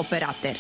operater.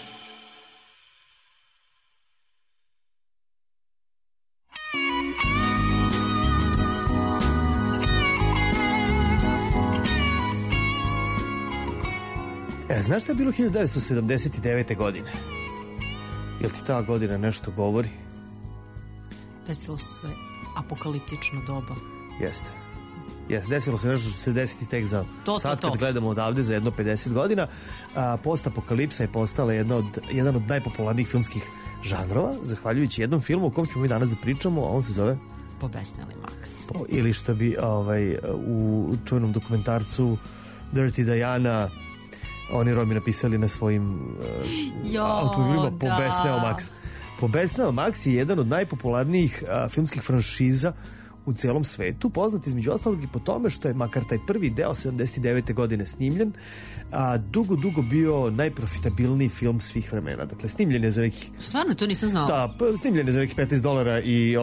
Znaš što je bilo 1979. godine? Jel ti ta godina nešto govori? Desilo se apokaliptično doba. Jeste. Desilo se nešto što se desiti tek za sad kad gledamo odavde za jedno 50 godina. Postapokalipsa je postala jedan od najpopularnijih filmskih žanrova, zahvaljujući jednom filmu o kom ćemo mi danas da pričamo, a on se zove Pobesneli Max. Ili što bi u čuvenom dokumentarcu Dirty Diana oni Romi napisali na svojim automobilima Pobesneo Max. Pobesneo Max je jedan od najpopularnijih filmskih franšiza u celom svetu, poznat između ostalog i po tome što je makar taj prvi deo 79. godine snimljen, dugo bio najprofitabilniji film svih vremena. Dakle, snimljen je za nekih... Stvarno, to nisam znao. Da, snimljen je za nekih $15 i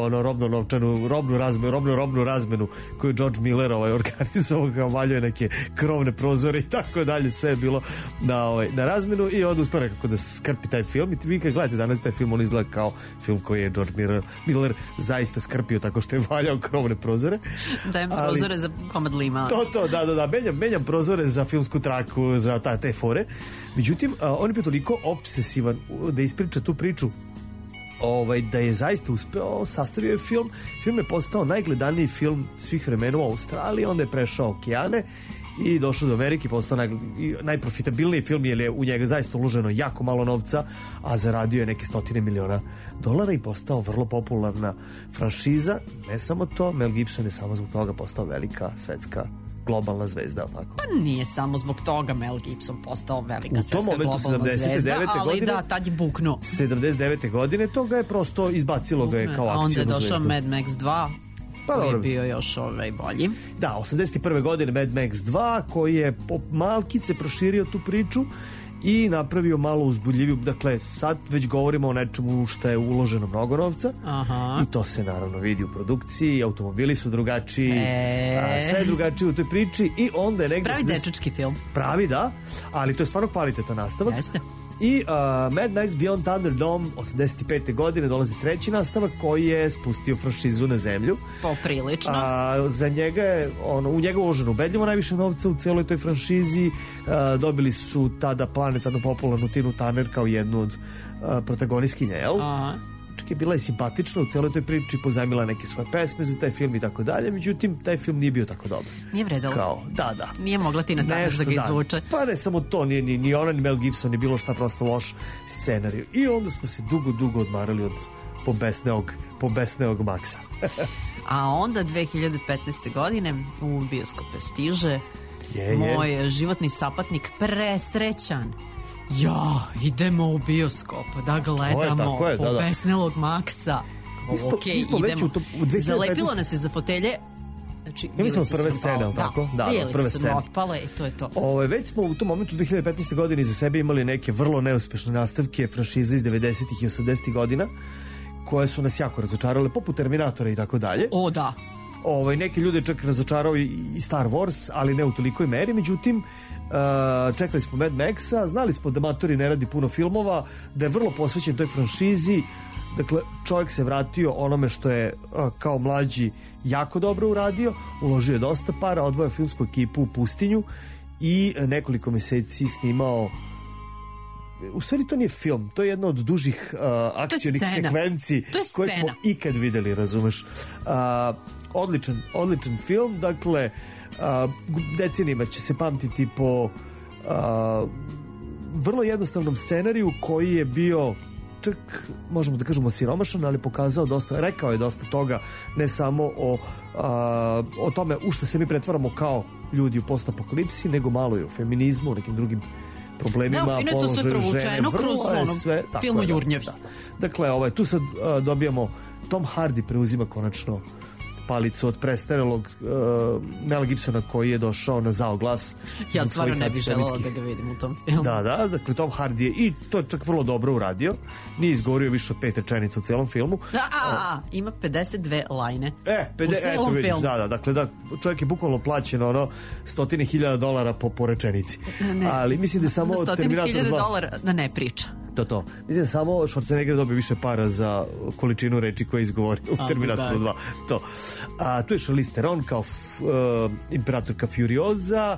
robnu razmenu koju je George Miller organizovao, kao valjuje neke krovne prozore i tako dalje, sve je bilo na razmenu i onda uspio nekako da skrpi taj film i vi kad gledate danas taj film, on izgleda kao film koji je George Miller zaista skrpio tako što je valjao krovne prozore. Dajem prozore za komad lima. Da, menjam prozore za filmsku traku, za te fore. Međutim, on je toliko obsesivan da ispriča tu priču da je zaista uspeo, sastavio je film je postao najgledaniji film svih vremena u Australiji, onda je prešao okeane i došao do Amerike, postao najprofitabilniji film jer je u njega zaista uloženo jako malo novca, a zaradio je neke $100 miliona i postao vrlo popularna franšiza. Ne samo to, Mel Gibson je samo zbog toga postao velika svetska globalna zvezda, tako? Pa nije samo zbog toga Mel Gibson postao velika svetska globalna zvezda, ali da, tad je buknuo. 79. godine to ga je prosto izbacilo ga je kao akcijnu zvezdu. Onda je došao Mad Max 2, koji je bio još bolji. Da, 81. godine Mad Max 2, koji je malkice proširio tu priču i napravio malo uzbudljiviju, dakle sad već govorimo o nečemu što je uloženo mnogo novca. I to se naravno vidi u produkciji, automobili su drugačiji, sve je drugačije u toj priči i onda je negdje... Pravi dečački film. Pravi, da, ali to je stvarno kvalitetan nastavak. Jeste. I Mad Max Beyond Thunderdome 85. godine dolazi treći nastavak koji je spustio franšizu na zemlju. Poprilično. Za njega je, u njega uloženo ubedljivo najviše novca u celoj toj franšizi. Dobili su tada planetarno popularnu Tinu Turner kao jednu od protagonistkinja, jel? Čak je bila i simpatična u celoj toj priči, pozajmila neke svoje pesme za taj film i tako dalje, međutim taj film nije bio tako dobar. Nije vredalo. Da. Nije mogla Tina Turner da ga izvuče. Pa ne samo to, ni ona ni Mel Gibson, ni bilo šta, prosto loš scenarij. I onda smo se dugo odmarali od pobesneog Maxa. A onda 2015. godine u bioskope stiže moj životni sapatnik presrećan. Idemo u bioskop da gledamo Pobesnelog Maxa. Idemo. Zalepilo nas je za fotelje. Znači, mi smo prve scene, ali tako? Da, prve scene. Otpale i to je to. Već smo u tom momentu 2015. godine iza sebe imali neke vrlo neuspešne nastavke franšize iz 90-ih i 80-ih godina koje su nas jako razočarale, poput Terminatora i tako dalje. O, da. Neki ljudi čak razočarao i Star Wars, ali ne u tolikoj meri, međutim čekali smo Mad Maxa, znali smo da Matori ne radi puno filmova, da je vrlo posvećen toj franšizi. Dakle, čovjek se vratio onome što je kao mlađi jako dobro uradio, uložio je dosta para, odvojio filmsku ekipu u pustinju i nekoliko meseci snimao. U stvari to nije film, to je jedna od dužih akcionih sekvenci koje smo ikad videli, razumeš. Odličan film, dakle decenijima će se pamtiti po vrlo jednostavnom scenariju koji je bio čak, možemo da kažemo, siromašan, ali rekao je dosta toga, ne samo o tome u što se mi pretvaramo kao ljudi u postapokalipsi, nego malo i o feminizmu, o nekim drugim problemima, položaju žene, vrlo je sve filmu Jurnjevi. Dakle, tu sad dobijamo, Tom Hardy preuzima konačno palicu od prestarelog Mela Gibsona koji je došao na zao glas. Ja stvarno ne bih želela da ga vidim u tom filmu. Da, dakle Tom Hardy je, i to je čak vrlo dobro uradio, nije izgovorio više od 5 rečenica u celom filmu. Ima 52 lajne u celom filmu. Dakle čovjek je bukvalno plaćen $100,000 po rečenici. Ali mislim da je samo Terminator 2 $100,000 da ne priča. To. Mislim da samo Schwarzenegger dobio više para za količinu reči koje izgovori u Terminatoru 2. To. Tu je Charlize Theron kao imperatorka Furioza,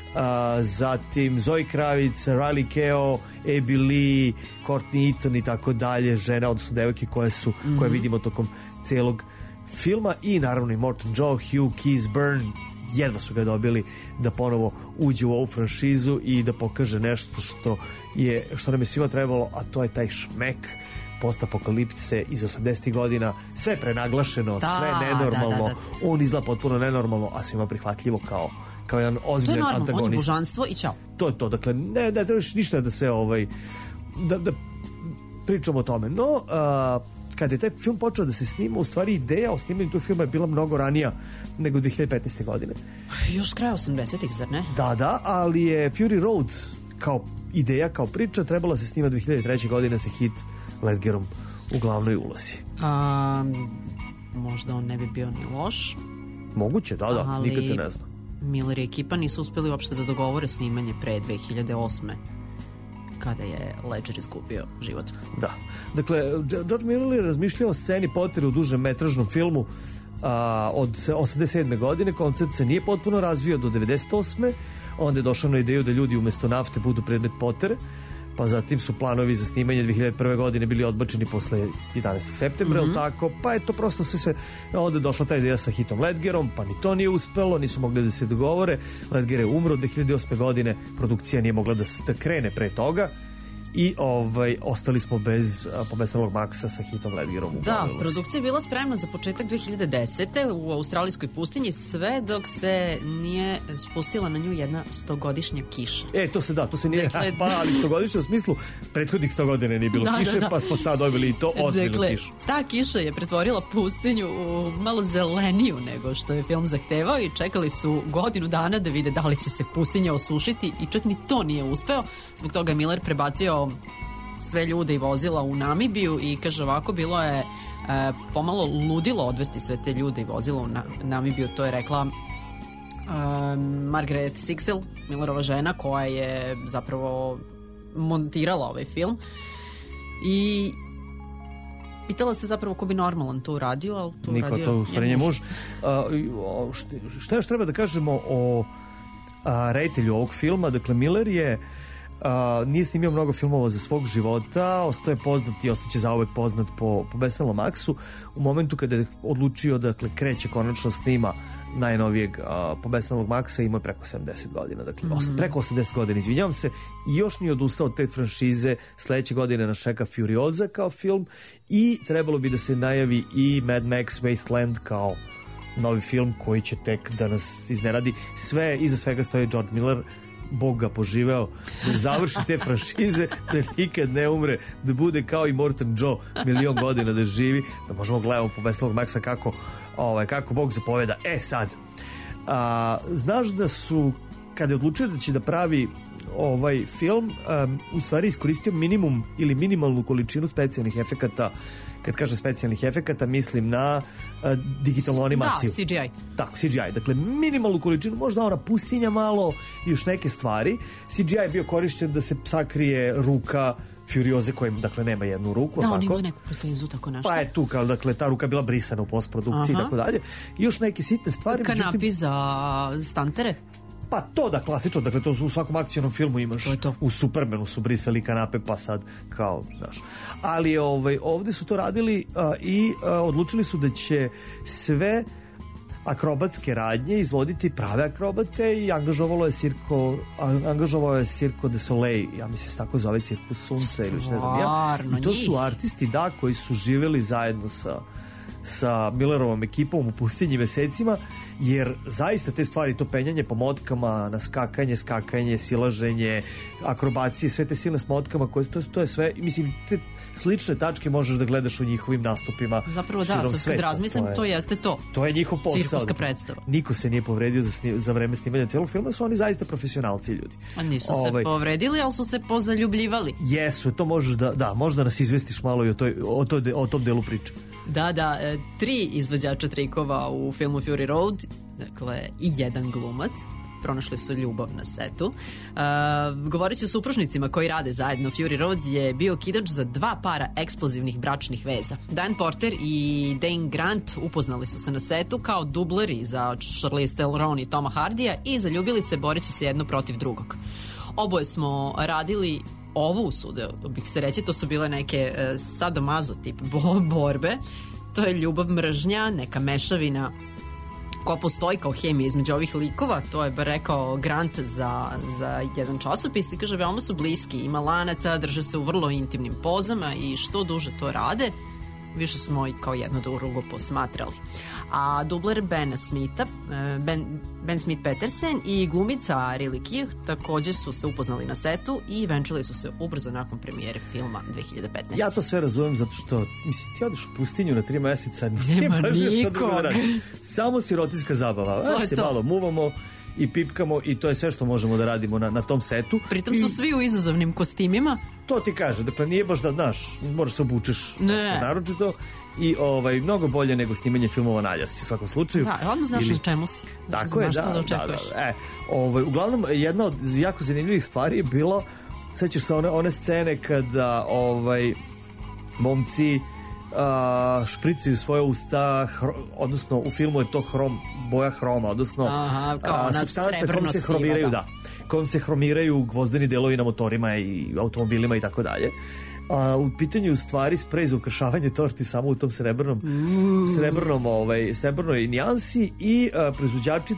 zatim Zoe Kravitz, Riley Keough, Abby Lee, Courtney Eaton i tako dalje, žene, odnosno devojke koje vidimo tokom celog filma, i naravno i Morton Joe, Hugh Keys Byrne, jedva su ga dobili da ponovo uđe u ovu franšizu i da pokaže nešto što nam je svima trebalo, a to je taj šmek postapokalipse iz 80. godina, sve prenaglašeno, sve nenormalno. On izgleda potpuno nenormalno, a svima prihvatljivo kao jedan ozbiljan antagonist. To je normalno, on je božanstvo i ćao. To je to, dakle ne trebaš ništa da se da pričamo o tome, no kada je taj film počeo da se snima, u stvari ideja o snimanju tog filma je bila mnogo ranija nego 2015. godine. Još kraj 80-ih, zar ne? Da, ali je Fury Road kao ideja, kao priča trebala se snima 2003. godine sa Heath Ledgerom u glavnoj ulozi. Možda on ne bi bio ni loš. Moguće, da, nikad se ne zna. Miller i ekipa nisu uspeli uopšte da dogovore snimanje pre 2008. kada je Ledger izgubio život. Da. Dakle, George Miller je razmišljao o sceni Pottera u dužem metražnom filmu od 87. godine. Koncept se nije potpuno razvio do 98. Onda je došao na ideju da ljudi umesto nafte budu predmet Pottera, pa zatim su planovi za snimanje 2001. godine bili odbačeni posle 11. septembra, tako? Pa je to prosto se onda je došla ta ideja sa Heathom Ledgerom, pa ni to nije uspelo, nisu mogli da se dogovore. Ledger je umro 2008. godine, produkcija nije mogla da krene pre toga i ostali smo bez Pobesalog Maxa sa Heathom Ledgerom. Da, produkcija je bila spremna za početak 2010. u australijskoj pustinji, sve dok se nije spustila na nju jedna 100-godišnja kiša. To se nije, ali 100-godišnja u smislu prethodnih 100 godina nije bilo kiše, pa smo sad dobili i to ozbiljnu kišu. Ta kiša je pretvorila pustinju u malo zeleniju nego što je film zahtevao i čekali su godinu dana da vide da li će se pustinja osušiti i čak ni to nije uspeo. Zbog toga je Miller prebacio sve ljude i vozila u Namibiju i kaže ovako, bilo je pomalo ludilo odvesti sve te ljude i vozila u Namibiju, to je rekla Margaret Sixel, Millerova žena, koja je zapravo montirala ovaj film, i pitala se zapravo ko bi normalan to uradio, ali to niko, uradio to u stvari muž. Šta još treba da kažemo o reditelju ovog filma? Dakle, Miller je nije snimio mnogo filmova za svog života, ostao je poznat i ostaće zauvek poznat po Besalom Maxu. U momentu kada je odlučio da kreće konačno snima najnovijeg Pobesalog Maxa, imao je preko 70 godina, dakle preko 80 godina, izvinjavam se, i još nije odustao od te franšize. Sledeće godine nas čeka Furioza kao film i trebalo bi da se najavi i Mad Max Wasteland kao novi film koji će tek da nas iznenadi. Iza svega stoji George Miller, Bog ga poživeo, da završi te franšize, da nikad ne umre, da bude kao i Morton Joe, milion godina da živi, da možemo gledati Pobesalog Maxa kako Bog zapoveda. Sad, znaš da su, kada je odlučio da će da pravi ovaj film, u stvari iskoristio minimum ili minimalnu količinu specijalnih efekata. Kad kažem specijalnih efekata, mislim na digitalnu animaciju. Da, CGI. Tako, CGI. Dakle, minimalnu količinu, možda ona pustinja malo i još neke stvari. CGI je bio korišćen da se sakrije ruka Furioze, kojem, dakle, nema jednu ruku. Da, on ima neku protezu, tako nešto. Pa je tu, dakle, ta ruka bila brisana u postprodukciji i tako dalje. I još neke sitne stvari. Kanapi za stantere. Pa to da, klasično, dakle to u svakom akcijnom filmu imaš. U Supermanu su brisali kanape, pa sad kao, znaš. Ali ovde su to radili i odlučili su da će sve akrobatske radnje izvoditi prave akrobate i angažovao je Circo du Soleil, ja mislim se tako zove, Cirkus sunca ili ne znam ja. I to su artisti, da, koji su živeli zajedno sa sa Millerovom ekipom u pustinji mesecima, jer zaista te stvari, to penjanje po motkama, na skakanje, silaženje, akrobacije, sve te silne s motkama, to je sve, mislim, te slične tačke možeš da gledaš u njihovim nastupima. Zapravo da, sad kad razmislim, to jeste to. To je njihov posao. Cirkuska predstava. Niko se nije povredio za vreme snimanja celog filma, su oni zaista profesionalci ljudi. A nisu se povredili, ali su se pozaljubljivali. Jesu, to možeš možda nas izvestiš malo i o tom delu priče. Da, 3 izvođača trikova u filmu Fury Road, dakle i jedan glumac, pronašli su ljubav na setu. Govoreći o supružnicima koji rade zajedno, Fury Road je bio kidač za 2 para eksplozivnih bračnih veza. Dan Porter i Dane Grant upoznali su se na setu kao dubleri za Charlize Theron i Toma Hardija i zaljubili se boreći se jedno protiv drugog. Oboje smo radili ovu usude, bih se reći, to su bile neke sadomazo tip borbe. To je ljubav mržnja, neka mešavina koja postoji kao hemija između ovih likova, to je bar rekao Grant za jedan časopis i kaže, veoma su bliski, ima lanaca, drže se u vrlo intimnim pozama i što duže to rade, više smo i kao jedno drugo posmatrali. A dubler Bena Smitha, Ben Smith Petersen i glumica Riley Keough također su se upoznali na setu i venčali su se ubrzo nakon premijere filma 2015. Ja to sve razumem zato što, mislim, ti odeš u pustinju na 3 meseca, nema nikog. Samo sirotinska zabava. To je se to. malo muvamo i pipkamo i to je sve što možemo da radimo na tom setu. Pritom su svi u izazovnim kostimima. To ti kaže, dakle nije baš da, znaš, moraš se obučeš naročito i mnogo bolje nego snimanje filmova na ljasci u svakom slučaju. Da, odmah znaš na čemu si. Tako je, da. Uglavnom, jedna od jako zanimljivih stvari je bilo, sećaš se one scene kada momci špricaju svoje usta, odnosno u filmu je to boja hroma, odnosno supstanca kojom se hromiraju, kojom se hromiraju gvozdeni delovi na motorima i automobilima i tako dalje. U pitanju u stvari sprej za ukršavanje torti samo u tom srebrnoj nijansi i proizvođači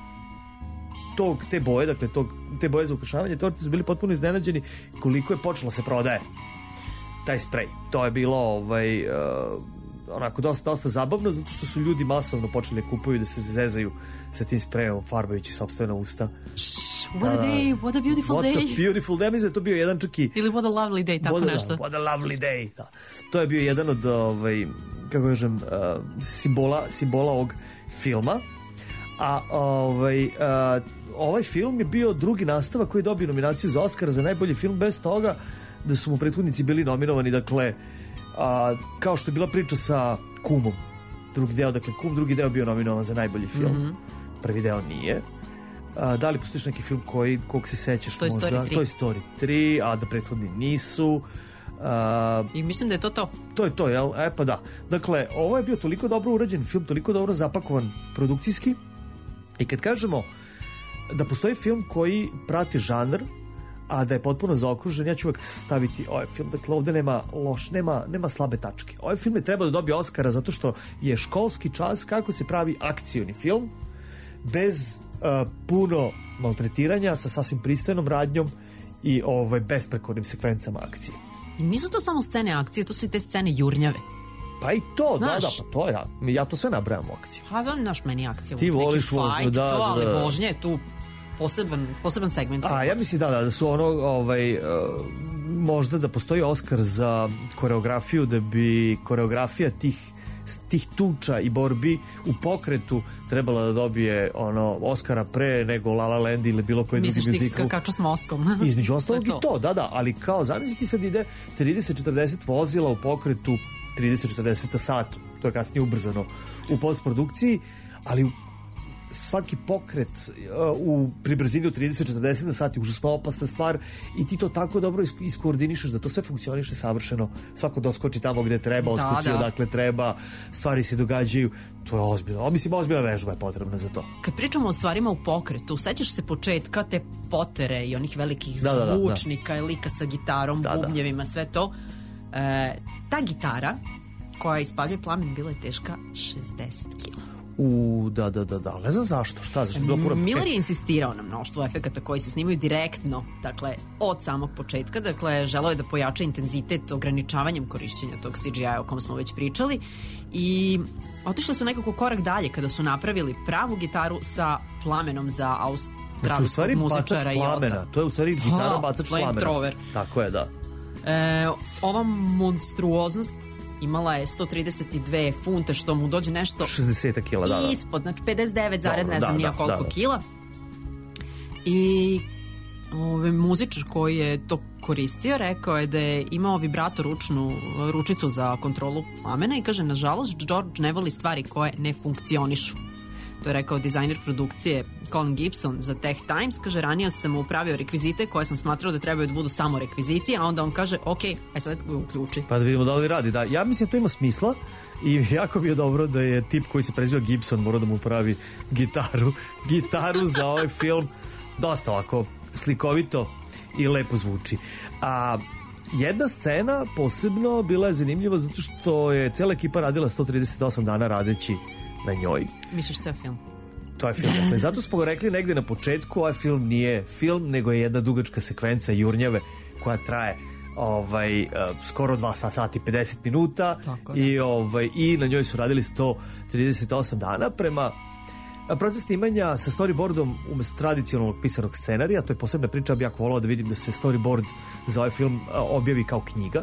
te boje, dakle te boje za ukršavanje torti su bili potpuno iznenađeni koliko je počelo se prodaje taj sprej. To je bilo onako dosta zabavno zato što su ljudi masovno počeli da kupuju, da se zezaju sa tim sprejom, farbajući sopstvena usta. What a day, what a beautiful day. What a beautiful day, mislim da to bio jedan čak i... Ili what a lovely day, tako nešto. What a lovely day, da. To je bio jedan od, kako kažem, simbola ovog filma. A ovaj film je bio drugi nastavak koji je dobio nominaciju za Oscara za najbolji film, bez toga da su mu prethodnici bili nominovani, dakle, kao što je bila priča sa Kumom. Drugi deo bio nominovan za najbolji film. Prvi deo nije. Da li postojiš neki film kog se sećaš možda? Toy Story 3, a da prethodni nisu. I mislim da je to. To je to, jel? Pa da. Dakle, ovo je bio toliko dobro urađen film, toliko dobro zapakovan produkcijski. I kad kažemo da postoji film koji prati žanr, a da je potpuno zaokružen, ja ću uvek staviti ovaj film. Dakle, ovde nema slabe tačke. Ovaj film je trebao da dobije Oscara zato što je školski čas kako se pravi akcioni film bez puno maltretiranja, sa sasvim pristojnom radnjom i besprekornim sekvencama akcije. I nisu to samo scene akcije, to su i te scene jurnjave. Pa i to, znaš, pa to ja to sve nabrajam u akciju. Znaš, meni akcija. Ti voliš vožnju, ali vožnja je tu poseban segment. Ja mislim da su možda da postoji Oscar za koreografiju, da bi koreografija tih tuča i borbi u pokretu trebala da dobije Oscara pre nego La La Land ili bilo koji drugi muzikal. Misliš ti skakaču s mostkom? Između ostalog i to, da, ali kao zamisliti sad ide 30-40 vozila u pokretu 30-40 na sat, to je kasnije ubrzano u postprodukciji, ali svaki pokret pri brzini od 30-40 na sat je užasno opasna stvar i ti to tako dobro iskoordinišeš da to sve funkcioniše savršeno, svako doskoči tamo gde treba, odskoči odakle treba, stvari se događaju, to je ozbiljno. Mislim, ozbiljna vežba je potrebna za to. Kad pričamo o stvarima u pokretu, sećaš se početka te Potere i onih velikih zvučnika i lika sa gitarom, bubnjevima, sve to. Ta gitara koja ispaljuje plamen bila je teška 60 kila. Da, ne znam zašto, zašto je bilo puno... Miller je insistirao na mnoštvu efekata koji se snimaju direktno, dakle, od samog početka, dakle, želeo je da pojača intenzitet ograničavanjem korišćenja tog CGI-a o kom smo već pričali i otišli su nekako korak dalje kada su napravili pravu gitaru sa plamenom za australijskog muzičara Jota. To je u stvari gitara bacač plamena. Thrower. Tako je, da. Ova monstruoznost imala je 132 funte, što mu dođe nešto 60 kila, da. Ispod, znači 59, ne znam koliko kila. I muzičar koji je to koristio rekao je da je imao vibrator ručicu za kontrolu plamena i kaže, nažalost, George ne voli stvari koje ne funkcionišu. To je rekao dizajner produkcije Colin Gibson za Tech Times. Kaže, ranije sam upravio rekvizite koje sam smatrao da trebaju da budu samo rekviziti, a onda on kaže, ok, sad ga uključi. Pa da vidimo da li radi. Da. Ja mislim da to ima smisla i jako bi je dobro da je tip koji se preziva Gibson morao da mu upravi gitaru za ovaj film. Dosta ovako slikovito i lepo zvuči. A jedna scena posebno bila je zanimljiva zato što je cela ekipa radila 138 dana radeći na njoj. Misliš ceo film? To je film. Zato smo rekli negde na početku, ovaj film nije film, nego je jedna dugačka sekvenca jurnjave koja traje skoro 2 sati 50 minuta. Tako, i na njoj su radili 138 dana. Prema proces snimanja sa storyboardom umesto tradicionalnog pisanog scenarija, to je posebna priča, bi jako volao da vidim da se storyboard za ovaj film objavi kao knjiga.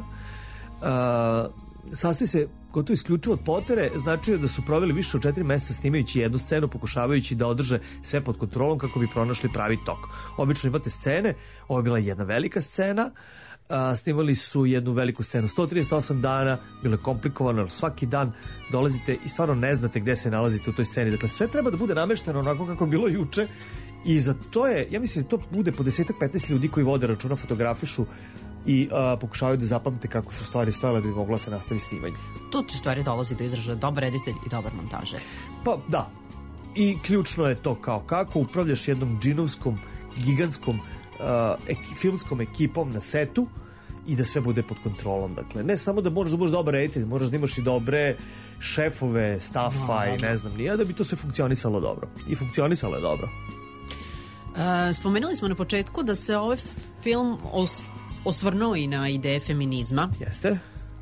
Sastoji se gotovo isključivo od potere, znači da su proveli više od 4 meseca snimajući jednu scenu, pokušavajući da održe sve pod kontrolom kako bi pronašli pravi tok. Obično imate scene, ovo je bila jedna velika scena, snimali su jednu veliku scenu 138 dana, bilo je komplikovano, jer svaki dan dolazite i stvarno ne znate gde se nalazite u toj sceni. Dakle, sve treba da bude namešteno onako kako je bilo juče i za to je, ja mislim da to bude po 10-15 ljudi koji vode računa, fotografišu i pokušavaju da zapamte kako su stvari stojale da bi mogla se nastavi snimanje. Tu ti stvari dolazi do izražaja dobar reditelj i dobar montažer. Pa da, i ključno je to kao kako upravljaš jednom džinovskom, gigantskom filmskom ekipom na setu i da sve bude pod kontrolom. Dakle, ne samo da moraš da budeš dobar reditelj, moraš da imaš i dobre šefove, stafa i ne znam nije, da bi to sve funkcionisalo dobro. I funkcionisalo je dobro. Spomenuli smo na početku da se ovaj film osvrnuo i na ideje feminizma. Jeste.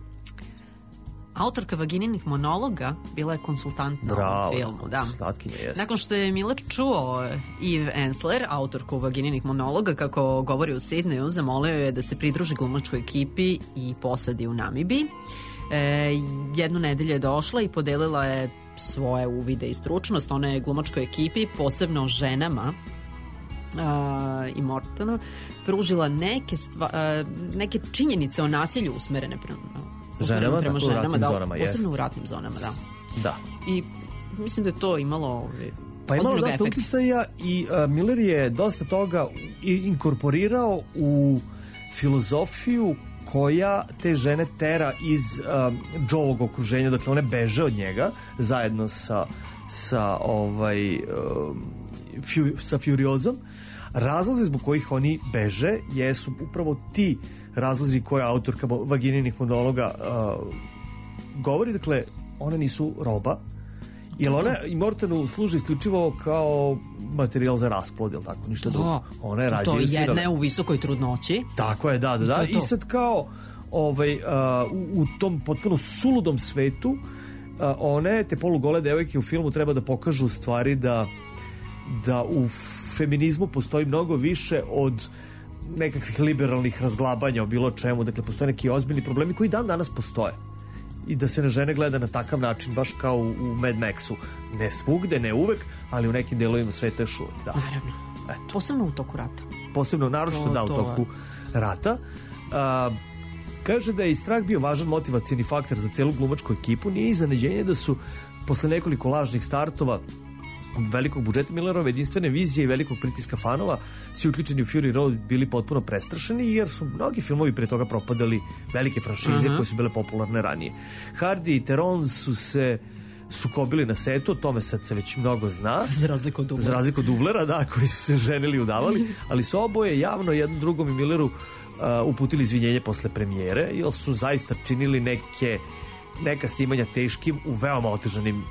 Autorka Vagininih monologa bila je konsultant na ovom filmu. Da. Slatkinja, jeste. Nakon što je Miller čuo Eve Ensler, autorku Vagininih monologa, kako govori u Sidneju, zamolio je da se pridruži glumačkoj ekipi i posadi u Namibiji. Jednu nedelju je došla i podelila je svoje uvide i stručnost. Ona je glumačkoj ekipi, posebno ženama i Mortona, pružila neke činjenice o nasilju usmerene prema ženama, posebno u ratnim zonama, da. I mislim da je to imalo dosta uticaja i Miller je dosta toga inkorporirao u filozofiju koja te žene tera iz Joeovog okruženja, dakle one beže od njega zajedno sa Furiozom. Razlozi zbog kojih oni beže jesu upravo ti razlozi koje autorka Vagininih monologa govori. Dakle, one nisu roba, jer ona i Mortonu služi isključivo kao materijal za rasplod, ili tako, ništa drugo. Ona je rađe i sirove. Jedna je u visokoj trudnoći. Tako je, da. I sad kao u tom potpuno suludom svetu one, te polugole devojke u filmu treba da pokažu stvari da u feminizmu postoji mnogo više od nekakvih liberalnih razglabanja o bilo čemu. Dakle, postoje neki ozbiljni problemi koji dan danas postoje. I da se na žene gleda na takav način, baš kao u Mad Maxu. Ne svugde, ne uvek, ali u nekim delovima sveta još uvek. Da. Naravno. Eto. Posebno u toku rata. Posebno, naročito u toku rata. Kaže da je i strah bio važan motivacijni faktor za celu glumačku ekipu. Nije iznenađenje da su posle nekoliko lažnih startova velikog budžeta Millerove jedinstvene vizije i velikog pritiska fanova, svi uključeni u Fury Road bili potpuno prestrašeni, jer su mnogi filmovi pre toga propadali, velike franšize koje su bile popularne ranije. Hardy i Theron su se sukobili na setu, o tome sad se već mnogo zna. Za razliku od dublera, da, koji su se ženili i udavali, ali su oboje javno jednom drugom i Milleru uputili izvinjenje posle premijere, jer su zaista činili neka snimanja teškim u veoma otežanim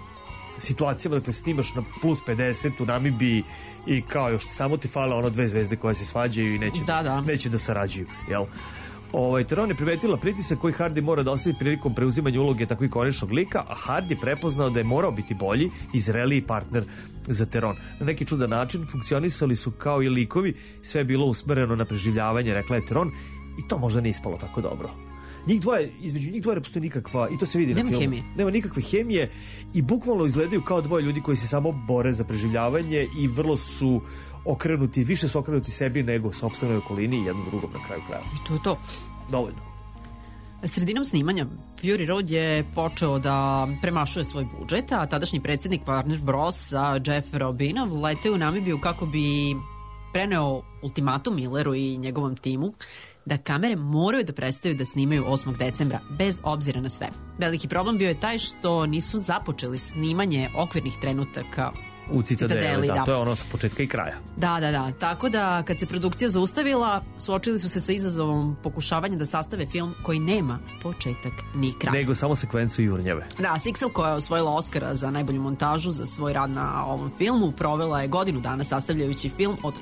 situacijama, dakle snimaš na plus 50 u Namibiji i kao još samo ti fale ono 2 zvezde koje se svađaju i neće da sarađuju, jel? Teron je primetila pritisak koji Hardy mora da ostavi prilikom preuzimanja uloge tako ikoničnog lika, a Hardy prepoznao da je morao biti bolji i zreliji partner za Teron. Na neki čudan način funkcionisali su kao i likovi, sve je bilo usmereno na preživljavanje, rekla je Teron, i to možda nije ispalo tako dobro. Između njih dvoje ne postoji nikakva, i to se vidi na filmu. Hemije. Nema nikakve hemije i bukvalno izgledaju kao dvoje ljudi koji se samo bore za preživljavanje i vrlo su više su okrenuti sebi nego sopstvenoj okolini i jednom drugom na kraju kraja. I to je to. Dovoljno. Sredinom snimanja Fury Road je počeo da premašuje svoj budžet, a tadašnji predsjednik Warner Bros. Jeff Robinov leteo u Namibiju kako bi preneo ultimatum Milleru i njegovom timu da kamere moraju da prestaju da snimaju 8. decembra, bez obzira na sve. Veliki problem bio je taj što nisu započeli snimanje okvirnih trenutaka u Citadeli, da. To je ono s početka i kraja. Da. Tako da, kad se produkcija zaustavila, suočili su se sa izazovom pokušavanja da sastave film koji nema početak ni kraj. Nego samo sekvencu jurnjave. Da, Sixel, koja je osvojila Oscara za najbolju montažu za svoj rad na ovom filmu, provela je godinu dana sastavljajući film od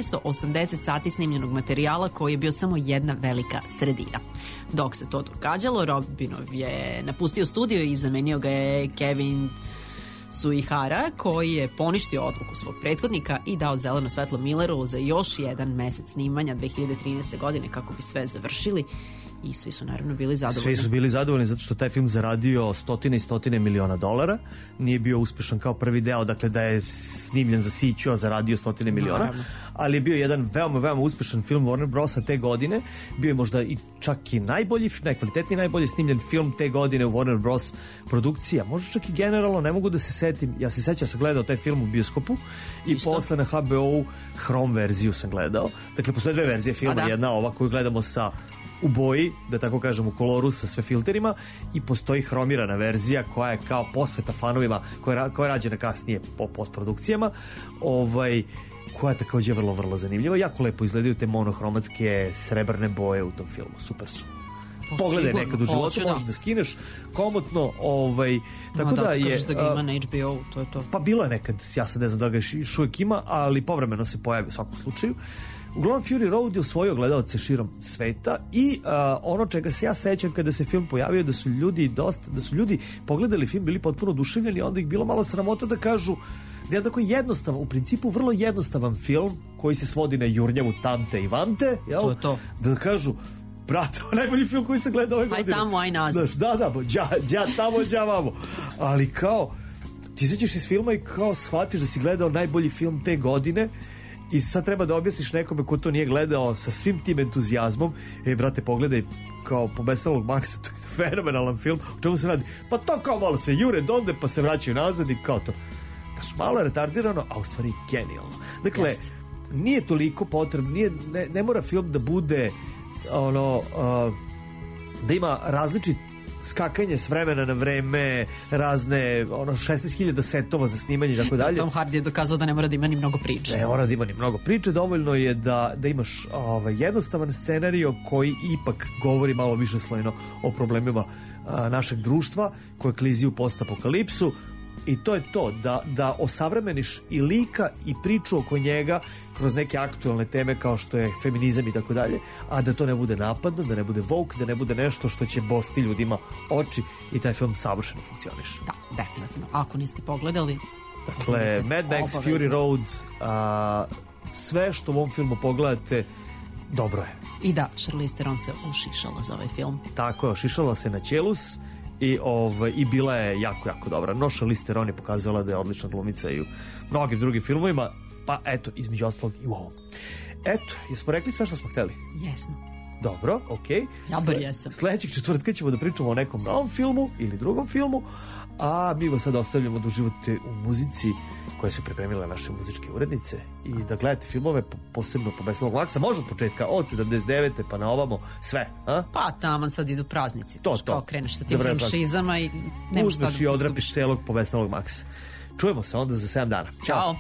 480 sati snimljenog materijala koji je bio samo jedna velika sredina. Dok se to događalo, Robinov je napustio studio i zamenio ga je Kevin Suihara, koji je poništio odluku svog prethodnika i dao zeleno svetlo Milleru za još jedan mesec snimanja 2013. godine kako bi sve završili i svi su naravno bili zadovoljni. Svi su bili zadovoljni zato što taj film zaradio stotine i stotine miliona dolara. Nije bio uspešan kao prvi deo, dakle da je snimljen za siću, a zaradio stotine miliona. Naravno. Ali je bio jedan veoma, veoma uspešan film Warner Brosa te godine. Bio je možda i čak i najkvalitetniji, najbolje snimljen film te godine u Warner Bros. Produkcija. Možda čak i generalno, ne mogu da se setim. Ja se sećam, sam gledao taj film u bioskopu i posle na HBO-u Chrome verziju sam gledao. Dakle, postoje 2 verzije filma. Jedna ova koju gledamo u boji, da tako kažem, u koloru sa sve filterima, i postoji hromirana verzija koja je kao posveta fanovima, koja je rađena kasnije po postprodukcijama, koja je takođe vrlo, vrlo zanimljiva. Jako lepo izgledaju te monohromatske srebrne boje u tom filmu. Super su. Pogledaj nekad u životu, možeš da skineš komotno, tako da je... Kažeš da ga ima na HBO, to je to. Pa bilo je nekad, ja sad ne znam da ga još uvijek ima, ali povremeno se pojavi u svakom slučaju. Uglavnom, Fury Road je osvojio gledalce širom sveta i ono čega se ja sećam kada se film pojavio, da su ljudi pogledali film, bili potpuno oduševljeni, onda ih bilo malo sramota da kažu da je tako jednostavan, u principu vrlo jednostavan film koji se svodi na jurnjavu tamte i vamte, jel? To je to. Da kažu, brate, najbolji film koji sam gledao ove godine. Aj tamo, aj nazad. Da, đa tamo, đa vamo. Ali kao, ti sećaš iz filma i kao shvatiš da si gledao najbolji film te godine i sad treba da objasniš nekome ko to nije gledao sa svim tim entuzijazmom. Brate, pogledaj kao Pobesnelog Maksa, to je fenomenalan film. O čemu se radi? Pa to kao malo se jure donde, pa se vraćaju nazad i kao to. Daš malo je retardirano, a u stvari genijalno. Dakle, nije toliko potrebno, ne mora film da bude da ima različit skakanje s vremena na vreme, razne 16.000 setova za snimanje i tako dalje. Tom Hardy je dokazao da ne mora da ima ni mnogo priče. Ne mora da ima ni mnogo priče, dovoljno je da imaš jednostavan scenario koji ipak govori malo više slojno o problemima našeg društva koje klizi u postapokalipsu. I to je to, da osavremeniš i lika i priču oko njega kroz neke aktualne teme kao što je feminizam i tako dalje, a da to ne bude napadno, da ne bude woke, da ne bude nešto što će bosti ljudima oči, i taj film savršeno funkcioniše. Da, definitivno. Ako niste pogledali... Dakle, Mad Max, Fury Road, sve što u ovom filmu pogledate, dobro je. I da, Charlize Theron se ušišala za ovaj film. Tako je, ušišala se na ćelus i bila je jako, jako dobra. No, Charlize Theron je pokazala da je odlična glumica i u mnogim drugim filmovima, pa eto, između ostalog i u ovom. Eto, jesmo rekli sve što smo hteli? Jesmo. Dobro, okej. Ja bar jesam. Sledećeg četvrtka ćemo da pričamo o nekom novom filmu ili drugom filmu, a mi vas sad ostavljamo da uživate u muzici koje su pripremile naše muzičke urednice i da gledate filmove, posebno Pobesnelog Maksa, možda od početka, od 79. pa na ovamo, sve. A? Pa taman sad idu praznici. To. Kao kreneš sa tim franšizama i nemaš šta da uzmeš i odrapiš celog Pobesnelog Maksa. Čujemo se onda za 7 dana. Ćao.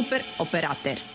Super operater.